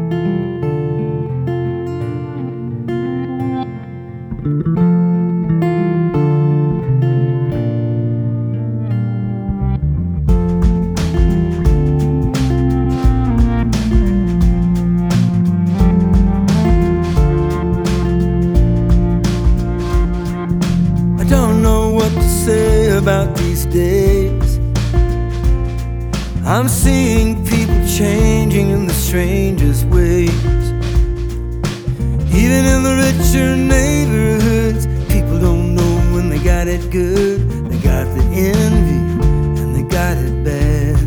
About these days, I'm seeing people changing in the strangest ways. Even in the richer neighborhoods, people don't know when they got it good. They got the envy and they got it bad.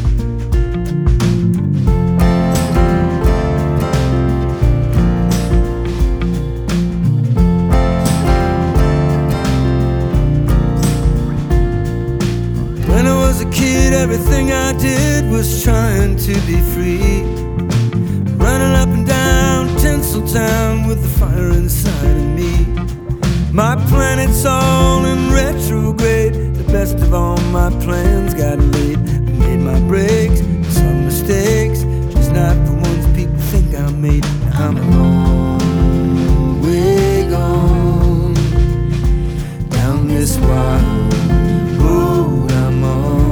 Everything I did was trying to be free, running up and down Tinseltown with the fire inside of me. My planet's all in retrograde. The best of all my plans got laid. I made my breaks, some mistakes, just not the ones people think I made. Now I'm a long way gone down this wild road I'm on.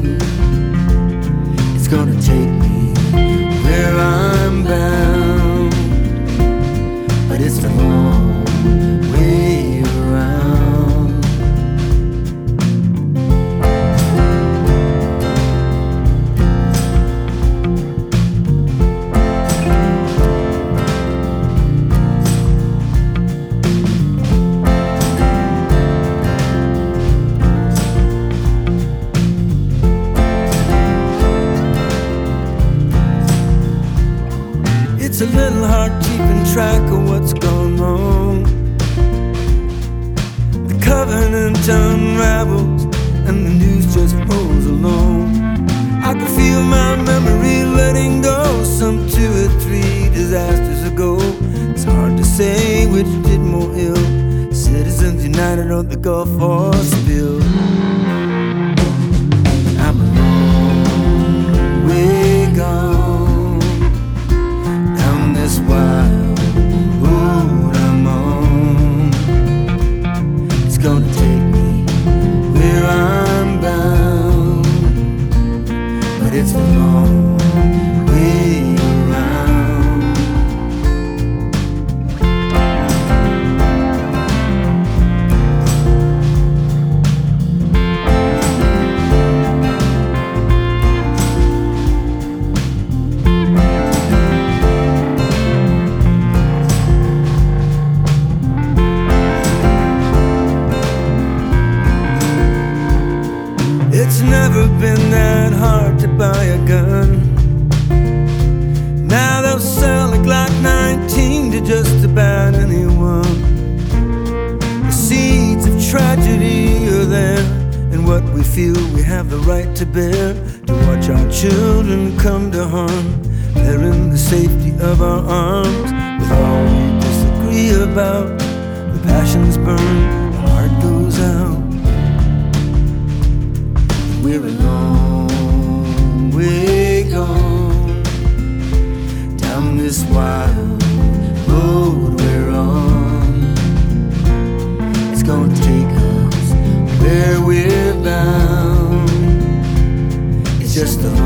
It's gonna take me where I'm bound, but it's the long way around. It's a little hard keeping track of what's gone wrong. The covenant unravels and the news just rolls along. I can feel my memory letting go some 2 or 3 disasters ago. It's hard to say which did more ill, Citizens United or the Gulf War spill. I'm a long way gone down this wild road I'm on. It's gonna take me where I'm bound, but it's a long way around. It's never been that hard to buy a gun. Now they'll sell a Glock 19 to just about anyone. The seeds of tragedy are there, and what we feel we have the right to bear. To watch our children come to harm, they're in the safety of our arms. With all we disagree about, the passions burn, the heart goes out. We're a long way gone down this wild road we're on. It's gonna take us where we're bound. It's just a